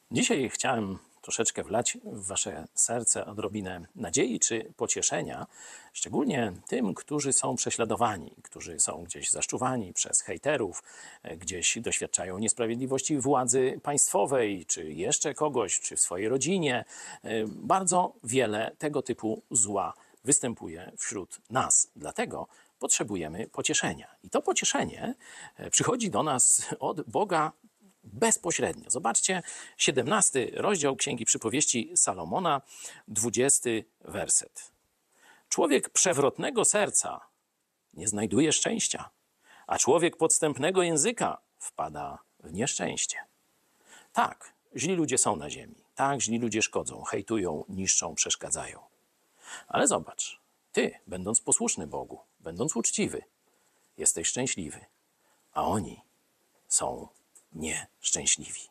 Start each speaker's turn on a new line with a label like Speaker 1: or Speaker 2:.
Speaker 1: Dzisiaj chciałem troszeczkę wlać w wasze serce odrobinę nadziei czy pocieszenia, szczególnie tym, którzy są prześladowani, którzy są gdzieś zaszczuwani przez hejterów, gdzieś doświadczają niesprawiedliwości władzy państwowej, czy jeszcze kogoś, czy w swojej rodzinie. Bardzo wiele tego typu zła występuje wśród nas. Dlatego potrzebujemy pocieszenia. I to pocieszenie przychodzi do nas od Boga bezpośrednio. Zobaczcie, 17 rozdział Księgi Przypowieści Salomona, 20 werset. Człowiek przewrotnego serca nie znajduje szczęścia, a człowiek podstępnego języka wpada w nieszczęście. Tak, źli ludzie są na ziemi. Tak, źli ludzie szkodzą, hejtują, niszczą, przeszkadzają. Ale zobacz, ty, będąc posłuszny Bogu, będąc uczciwy, jesteś szczęśliwy, a oni są nieszczęśliwi.